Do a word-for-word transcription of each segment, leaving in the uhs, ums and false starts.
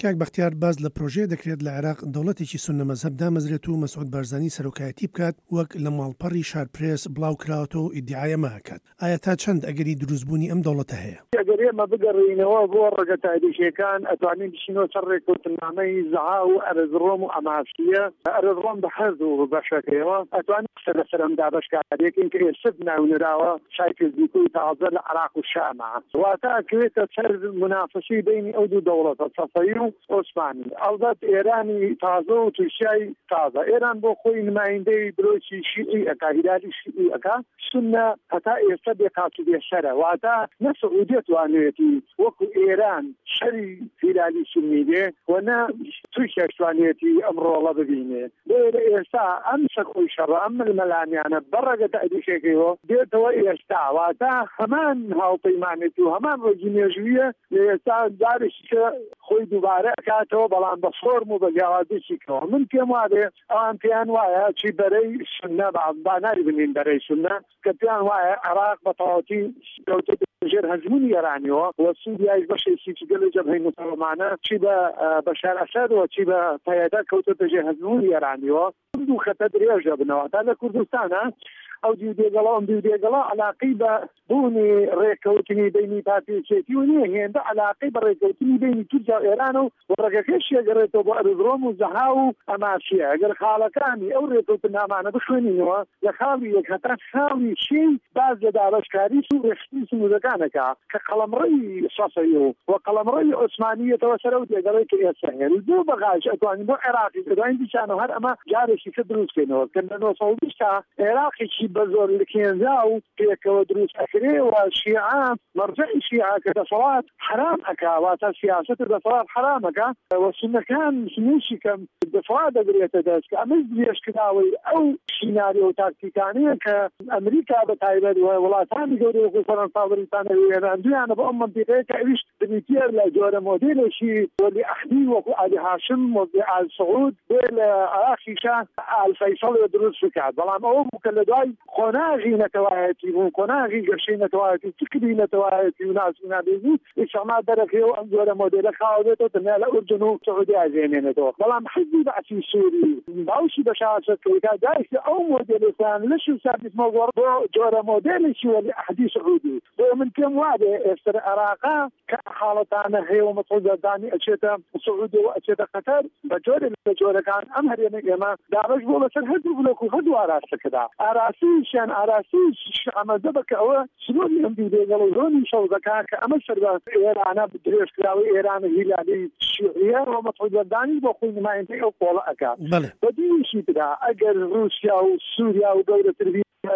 کاک بەختیار باز لە پرۆژەیە دەکرێت لە عێراق دەوڵەتێکی سونە مەزهەب دامەزرێت و مەسعود بارزانی سەرۆکایەتی بکات وەک لە ماڵپەڕی شارپرێس بڵاو کراوەتەوە ئیدعایە ماکات. ئایا تا چەند ئەگەری دروستبوونی ئەم دەوڵەتە هەیە؟ ئەگەر ئێمە بگەڕێینەوە بۆ ڕێگە تایبەتیەکان ئەتوانین بچینەوە سەر ڕێککەوتنامەی زەها و ئەرزڕۆم و ئەماسیە. ئەرزڕۆم بە حەز و بەشەکەیەوە ئەتوانین سەر ئەم دابەشکاریەکەین کە ئێستا ناونراوە شای فیزیکوی تازە لە عێراق و شامە واتە ئەکرێتە سەر منافەسەی بینی ئەو دوو دەوڵەتە سەفەوی و عوسمانی. ئەڵبەت ئێرانی تازە و تووشای تازە ئێران بۆ خۆی نمایندەی برۆکی شیعی ئەکا هیلالی شیعی ئەکا سونە هەتا ئێستا بێقات و بێشەرە واتە نە سعودی توانێتی وەکو ئێران شەری هیلالی سنی بێ و نە تووشیش توانێتی ئەم ڕۆڵە ببینێ. بۆیە ئێستا ئەم سەخۆی شەڕە ئەم ملمەلانیانە بەڕێگە تایبەتیەکەیەوە دێتەوە ئێستا واتە هەمان هاوپەیمانێتی و هەمان ڕۆژی مێژوویە لە ئێستا دارێکی کە خۆی دووبارە ئەکاتەوە بەڵام بە فۆرم و بە جیاوازێکیەوە. من پێم وایە ئەوان پێیان وایە چی بەرەی سونە با ناری بنین بەرەی سونە کە پێیان وایە عێراق بە تەواوەتی کەوتە ژێر هەژمونی ئێرانیەوە و سووریایش بەشێکی گەلە جەبهەی موسڵمانە چی بە بەشار ئەسەدەوە چی بە پەیەدە کەوتە ژێر هەژمونی ئێرانیەوە کورد و خەتە درێژە بنەوە تا لە کوردستانە ئەو دیو دێگەڵا ئەم دیو دێگەڵا علاقەی بە بوونی ڕێککەوتنی بینی پارتیچێتی و نییە هێندە علاقەی بە ڕێککەوتنی بینی تورکیا و ئێران و ڕێگەکەش شێگەڕێتەوە بۆ ئەرزڕۆم و زەها و ئەماسیە. ئەگەر خاڵەکانی ئەو ڕێککەوتنامانە بخوێنینەوە لە خاڵی یەک هەتا خاڵی شین باز لە دابەشکاری و ڕێشتی سنوورەکانەکە کە قەڵەمڕەی سەفەوی و قەڵەمڕەی عوسمانیەتەوە سەر ئەو دێگەڵەی کە ئێستا هەیە دوو بەغاش ئەتوانین بۆ عێراقی دوای دیشانەوە هەر ئەمە جارێکی کە دروستکەینەوە کە لە نۆ سەد و بیست تا عێراقێکی بە زۆر لکێنزا و پێکەوە دروست ئەکرێ و شیعە مەرجعی شیعە کە دەسەڵات حرام ئەکا واتە سیاسەت دەسەڵات حرام ئەکا و سونەکان سنووشی کەم دەسەڵات دەگرێتە دەست کە ئەمەش درێژکراوەی ئەو سیناریۆ و تاکتیکانەیە کە ئەمریکا بە تایبەت و وڵاتانی گەورەی وەکو فەرەنسا و بریتانیا و ئێران دویانە بە ئەم مەنتیقەیە کە ئەویش بریتێر لە جۆرە مۆدێلێکی وەلی ئەحدی وەکو عەلی هاشم وەلی ئال سعود بێ لە عێراقیشە ئال فەیسەڵ دروست بکات. بەڵام ئەوە بوو کە لە دوای قۆناغی نەتەوایەتی بوو قۆناغی گەشەی نەتەوایەتی فکری نەتەوایەتی و ناسونابێزی ئیشەما دەرەکەوە ئەم جۆرە مۆدێلە خاوەبێتەوە تەنیا لە ئوردن و سعودی ئازێنێنێتەوە. بەڵام حزبی بەعسی سووری باوشی بەشارەتەکەیکا دایکە ئەو مۆدێلەکان لە شو سادیسمە گۆڕ بۆ جۆرە مۆدێلێکی وەلی ئەحدی سعودی بۆ من پێم وابێ ئێستا عێراقا کە حاڵەتانە هەیە و مەسعودەکانی ئەچێتە سعودی و ئەچێتە قەتەر بە جۆرە لە جۆرەکان ئەم هەرێمە ئێمە دابەش بۆ بەسەر هەردوو بلۆک و هەردوو ئاراستەکەدا ئاراسیشیان ئاراسی ئەمەدە بکە ئەوە سنووری ئەم دیو دێگەڵ و ڕۆنی شەوزەکان کە ئەمە سەر بە ئێرانە درێژکراوی ئێرانە هیلالی شیعیە و مەسعودەکانی بۆ خۆی نمایندەی ئەو قۆڵە ئەکات. بە دویشی ترا ئەگەر رووسیا و سووریا و گەورەتر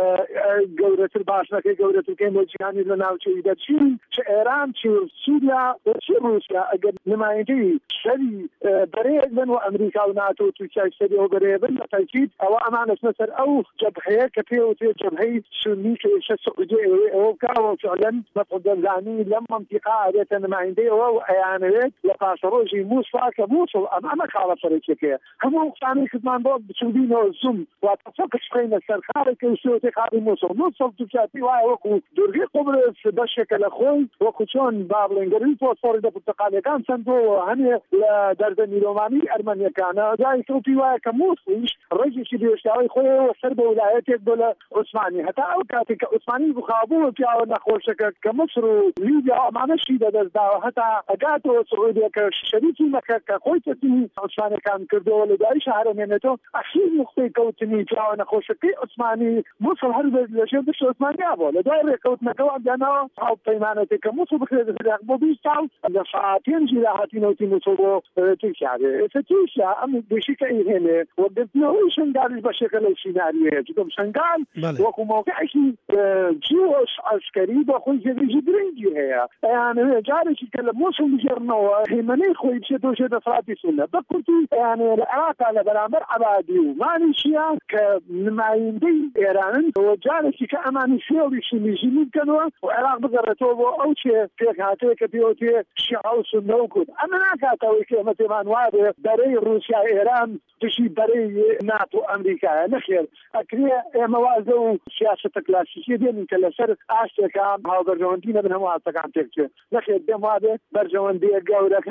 گەورەتر باشەکەی گەورەترکەی بۆ جیهانی لە ناوچەی دەچین چ ئێران چ سووریا چ رووسیا ئەگەر نمایندەی شەری بەرەیەک بن و ئەمریکا و ناتۆ و تورکیای سەریەوە بەرەیە بن بە تاکید ئەوە ئەمانەچنە سەر ئەو جەبهەیە کە پێوتێ جەبهەی سونی کە ئێشە سعودی ئەوە بکاوە فعلەن مەسعودەکانی لەم مەنتیقا ئەبێتە نمایندەیەوە و ئەیانەوێت لە پاشەڕۆژی مووسڵا کە مووسڵ ئەم ئەمە خاڵە سەرەکیەکەیە هەموو قسانەی خزمان بۆ بچوودینەوە زوم واتە فۆکس بخەینە سەر خارێکی سوێتی خاری مووسڵ مووسڵ تورکیاتی وایە وەکو دوورگەی قوبرس بەشێکە لە خۆی وەکو چۆن بابڵێنگەری فۆسفۆری لە پورتەقالەکان چەندەوە هەنێ لە دەردە میرۆمانی ئەرمەنیەکانە جای کەوتی وایە کە مووسڵیش ڕێژێکی درێژکراوی خۆیەوە سەر بە ویلایەتێک بۆ لە عوسمانی هەتا ئەو کاتێک کە عوسمانی بخابوو پیاوە نەخۆشەکە کە مصر و لیبیا ئەمانەشی دەدەستداوە هەتا ئەگاتەوە سعودیە کە شەریکی مەکە کە خۆی تەسلیمی عوسمانیەکان کردەوە لە دوای شەهرەمێنێتەوە ئەخیر نقطەی کەوتنی پیاوە نەخۆشەکەی عوسمانی مووسڵ هەر لەژێر دشت عوسمانیا بوو لە دوای ڕێکەوتنەکەەوە داناوە هاوپەیمانێتێک کە مووسڵ بکرێت عێراق بۆ بیست ساڵ لە سەعاتێنجی داهاتینەوەی مووسڵ بۆ تورکیا ئێستا تورکیا ئەم بێشیکە ئیهێنێ وەگرتنەوەی شنگالیش بەشێکە لەو سیناریۆیە چونکە شنگال وەکو موقعێکی جیۆش عەسکەری بە خۆی جێگەی گرنگی هەیە ئەیانەوێ جارێکی کە لە مووسڵ بژێڕنەوە هێمنەی خۆی بچێتەوە ژێر دەسەڵاتی سونە بە کورتی ئەیانەوێ لە عێراقا لە بەرامبەر عەبادی و مانیشیان کە نمایندەی ئێرانن و جارێکی کە ئەمانی فێڵیشی میژینی بکەنەوە و عێراق بگەڕێتەوە بۆ ئەو چێ پێک هاتەیە کە پێوتێ شیعە و سونە و کورد ئەمە ناکاتەوەی کە ئێمە پێمان وابێ بەرەی رووسیا ئێران دشی بەرەی ناتۆ ئەمریکایە نەخێر ئەکرێ ئێمە وازە و سیاسەتە کلاسیکی دێنین کە لەسەر ئاشتێکان هاوبەرژەوەندی نەبن هەموو ئاستەکان تێکچێت نەخێر پێم وابێ بەرژەوەندیە گەورەکان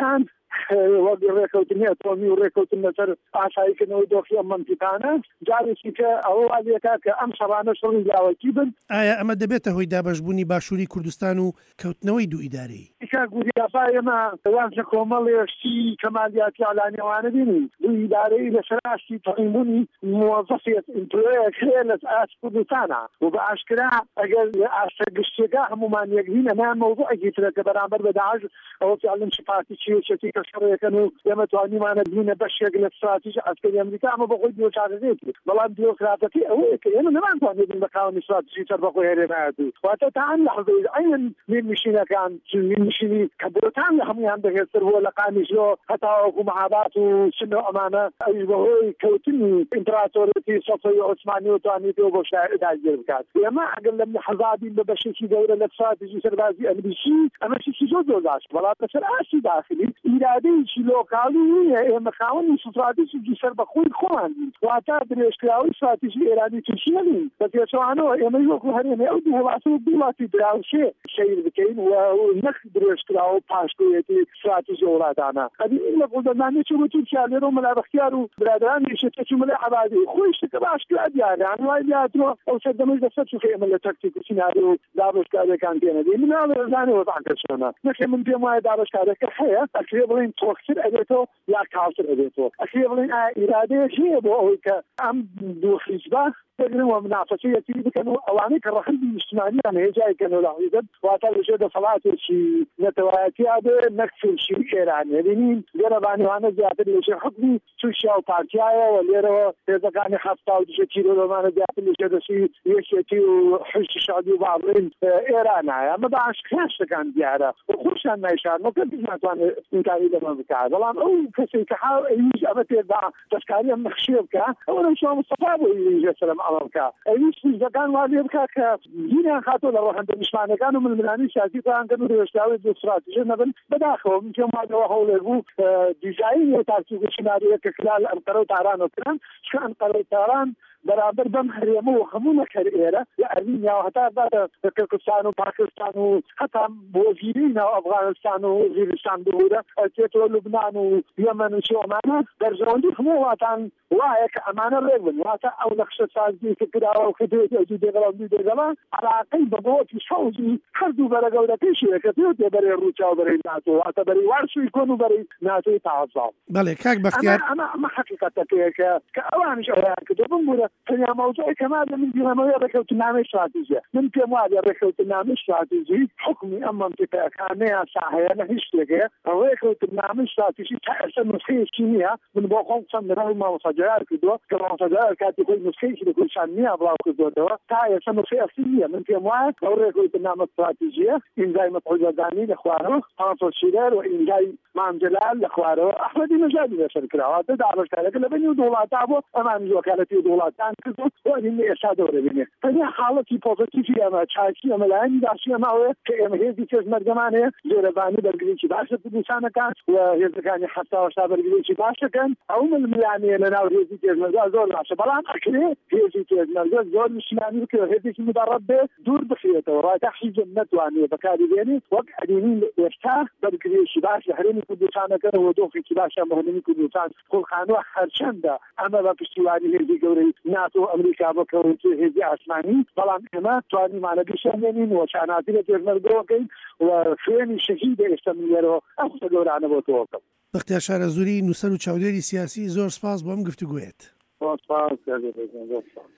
وەگە ڕێکەوتنی ئەتۆمی و ڕێکەوتن لەسەر ئاساییکردنەوەی دۆخی ئەم منتیقانە جارێکی کە ئەوە وازێکا کە ئەم شەڕانە شەڕی لاوەکی بن. ئایا ئەمە دەبێتە هۆی دابەشبوونی باشووری کوردستان و کەوتنەوەی دوو ئیدارەی؟ ئیکا گوریافا ئێمە وان لە کۆمەڵێشتی کەمالیاتی ئاڵانیەوانە بینین دوو ئیدارەی لەسەر ئاستی تەقیمبوونی موظفێت ئیمپلۆیەک هەیە لە ئاست کوردستانە و بە ئاشکرا ئەگەر ئاستە گشتێکا هەمومان یەکبینە نان مەوضوعێکی ترە کە بەرامبەر بە داعش ئەوە فعلاً سپاتی چێچەتی کە شەڕێکەکەن و ئێمە توانیمانە بینە بەشێک لە استراتیژی ئەسکەری ئەمریکا ئەمە بەخۆی دیۆچارەکێتی بەڵام دیۆکراتەکەی ئەوەیە کە ئێمە نەمانتوانێت بە کاوەنی استراتیژی سەر بەخۆی هێرێنایەتی واتە تا ئەم لەحظەی ئەین مێنشینەکان مێنشینی کە بۆتان لە هەمویان بەهێزتر بووە لە قامیشلۆ هەتا وەکو مەهابات و سنە ئەمانە ئەویش بەهۆی کەوتنی ئیمپراتۆریەتی سەفەوی عوسمانی و توانیتەوە بۆ داگیر بکات. ئێمە ئەگەر لە حەزابین بە بەشێکی گەورە لە استراتیژی سەربازی ئەمریکی ئەمە چیزی زۆر زۆر باشە بەڵام بەسەر ئاسی داخلی ئیرادەیەکی لۆکاڵی نییە. ئێمە خاوەنی استراتیژی سەر بەخۆی خۆمان واتە درێژکراوی استراتیژی ئێرانی تووشی نین بە پێچەوانەوە ئێمە وەکو هەرێمە ئەو دوو وڵاتە و دوو وڵاتی دراوسێ سەیر بکەین و نەک درێژکراوە و پاشکۆیەتی استراتیژی وڵاتانە. ئەدی لە قوڵدەمانی چوە تورکیا لێرە و مەلا بەختیار و برادرانی شتە چوو مەلای عەبادی خۆی شتەکە باشکرا دیارە هەنوای دیاترۆ ئەو سەردەمەی دەسەر چووکە ئێمە لە تەکتیک و سیناری و دابەشکاریەکان پێنەدەین مناڵ زانەوە بانکەشەنە نەکە من پێم وایە دابەشکارەکە هەیە ئەکرێ بڵین تۆکتر ئەبێتەوە یا کاوتر ئەبێتەوە ئەکرێ بڵین ئیرادەیەک هەیە بۆ ئەوەی کە ئەم دوو حیزبە بگرن و منافسەیەتی بکەن و ئەوانەی کە ڕەخنی نیشتمانیان هێجایکەن و لەحیزت واتە لەژێ دەسەڵاتێکی نەتەوایەتیا بێ نەک چێشی ئێرانیە بینین لێرە بانیوانە زیاتر لەژێ حکمی تووشیا و پارتیایە و لێرەوە هێزەکانی هەفتا و دوژە تیرۆلۆمانە زیاتر لەژێ دەسی یەکێتی و حزبی شادی و باڵین ئێرانایە ئەمە بەئاشکرا شتەکان دیارە و خۆشیان نایشارنەوە کە ناتوانێت ئینکاری لەمە بکات بەڵام ئەو کەسێک کە حاڵ ئەویش ئەمە پێدا دەستکاری ئەم نەخشێ بکە ئەوە لەشەوە مستەفا بۆ ئیژە سەرم ئەڵەکە ئەویش سوزەکان وازێ بکە کە دینیان خاتۆ لە ڕەهەندە نیشتمانەکان و ململانی سیاسیتان کەن و درێژکراوی دو استراتیژە نەبن بەداخەوە من پێم وایەوە هەوڵێک بوو دیزاین و تارتیب و سناریۆ کە خلال ئەنقەرە و تارانەوە کران چکە ئەنقەرە و تاران بەرامبەر بەم هەرێمە و هەموو نەکەر ئێرە لە ئەرمینیا و هەتا بە کردستان و پاکستان و هەتا وەزیری ناو ئەفغانستان و وەزیرستان ببوورە ئەتێتەوە لوبنان و یەمەن و شۆمانە دەرزەوەندی هەموو وڵاتان وایە کە ئەمانە ڕێک بن واتە ئەو نەخشە سازی کە کراوە و کە دوو دێگەڵا دوو دێگەڵا عەراقەی بە بۆتی شەوزی هەردوو بەرە گەورەکەیشیە کە پێوت بەرەی ڕووچا و بەرەی ناتۆ واتە بەرەی وارسوی کۆن و بەرەی ناتۆی تازاڵ. بەڵێ کاک بەختیار ئەمە ئەمە حەقیقەتەکەیە کە کە ئەوانش ئەویان کردو بمبورە تەنیا مەوزوعی کەما من بیرەمەوەی ڕێکەوتنامەی استراتیژیە من پێم وایە ڕێکەوتنامەی استراتیژی حکمی ئەم مەنتیقەکانەیە ساحەیە نە هیچ شتێکەیە ئەو ڕێکەوتنامەی استراتیژی تا ئێستا نسخەیەکی نییە من بۆ خۆم چەند لەناوی مامۆستاجار کردووە کە مامۆستاجار کاتی خۆی نسخەیەکی لە کوردستان نییە بڵاو کردووەتەوە تا ئێستا نسخەی ئەسلی نییە من پێم وایە ئەو ڕێکەوتنامە استراتیژیە ئیمزای مەسعود بەرزانی لە خوارەوە هانتۆ شیرەر و ئیمزای مام جەلال لە خوارەوە ئەحمەدی نەژادی لەسەر کراوە دابەشکارەکە لە بەنی و دەوڵاتا بۆ ئەمانی وەکالەتی دەوڵاتان کردو ئێستا دەورە بینێ تەنیا حاڵەتی پۆزیتیڤی ئەمە چاکی ئەمەلایەنی داچی ئەماوەیە کە ئێمە هێزی پێشمەرگەمانەیە زۆرەبانی بەرگریکی باشە کوردستانەکان و هێزەکانی هەفتا هەشتا بەرگریکی باشەکەن ئەو ململانەیە لە ناو هێزی پێشمەرگە زۆر باشە بەڵام ئەکرێ هێزی پێشمەرگە زۆر نیشتمانی بکە هێزێکی مدەڕەب بێ دوور بخرێتەوە ڕاتە حیزب نەتوانێت بەکاری بێنێ وەک ئەدینین ئێستا بەرگریکی باش لە هەرێمی کوردستانەکەنەوە دۆخێکی باشە بە هەرێمی کوردستان خۆڵخانوە هەرچەندە ئەمە بە پشتیوانی هێزی گەورەی ناتۆ ئەمریکا بکەون هێزی ئاسمانی بەڵام ئێمە توانیمانە بیشێنێنین و چاناتی لە پێشمەرگەوەکەین و خوێنی شەهید ئێستا لێرەوە ئەو قسە گەورانە بۆ تۆکەم. بەختیار شارەزووری نووسەر و چاودێری سیاسی زۆر سپاس بۆ ئەم گفتوگوێت. سپاس